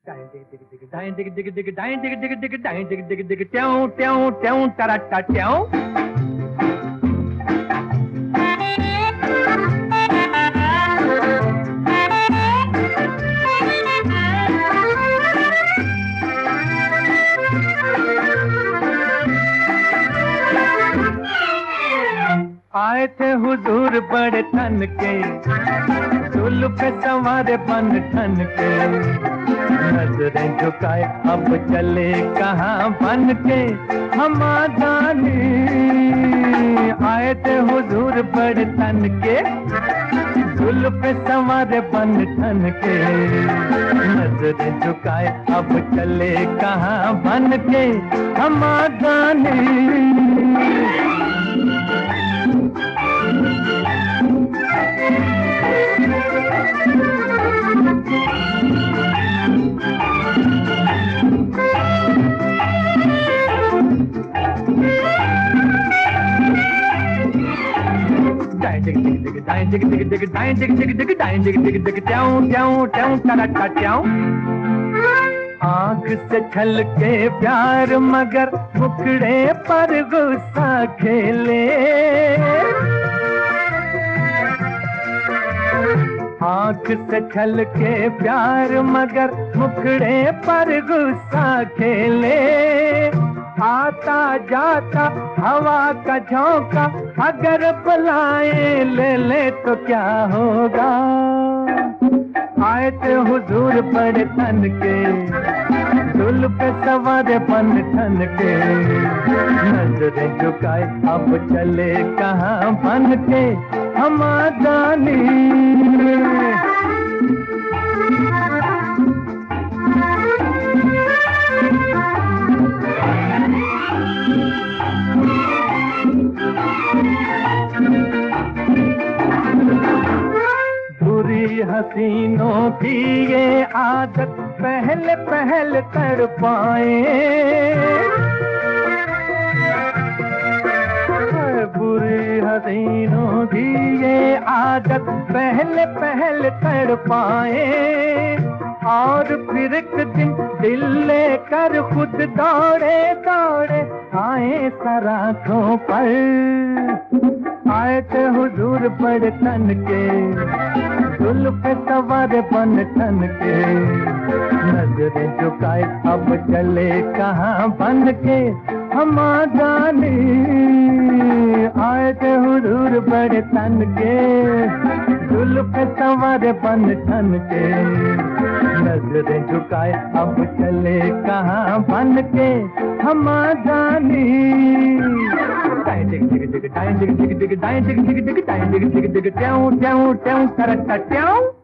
आए थे हुजूर बड़े तन के, चुल पे सवार बन ठन के, नजरें झुकाए अब चले कहाँ बन के हम जाने। आए थे हुजूर बड़े तन के, चुल पे सवार बन ठन के, नजरें झुकाए अब चले कहाँ बन के हम जाने। आँख से छल के प्यार मगर मुखड़े पर गुस्सा खेले। आँख से छल के प्यार मगर मुखड़े पर गुस्सा खेले। आता जाता हवा का झोंका अगर बुलाए ले ले तो क्या होगा। आए थे हुजूर बड़े तन के, चुल पे सवार बन ठन के, नजरें झुकाए अब चले कहाँ बन के हम जाने। बुरी हसीनों की ये आदत पहले पहले तड़पाए। बुरी हसीनों की ये आदत पहले पहले तड़पाए। और फिर एक दिन दिल लेकर खुद दौड़े दौड़े आए सराखों पर। आए थे हुजूर बड़े तन के, चुल पे सवार बन ठन के, नजरें झुकाए अब चले कहाँ बन के हम जाने। आए थे हुजूर बड़े तन के, चुल पे सवार बन ठन के, नजरें झुकाए अब चले कहाँ बन के हम जाने। टाइम